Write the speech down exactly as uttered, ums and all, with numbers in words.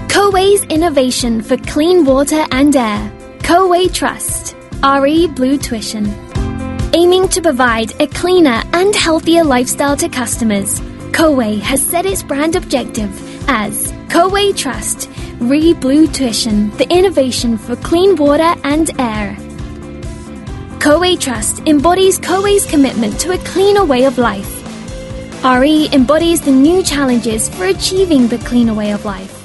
Kowei's innovation for clean water and air. Kowei Trust. R E Blue Tuition. Aiming to provide a cleaner and healthier lifestyle to customers, Kowei has set its brand objective as Kowei Trust. R E Blue Tuition, the innovation for clean water and air. Kowei Trust embodies Kowei's commitment to a cleaner way of life. R E embodies the new challenges for achieving the cleaner way of life.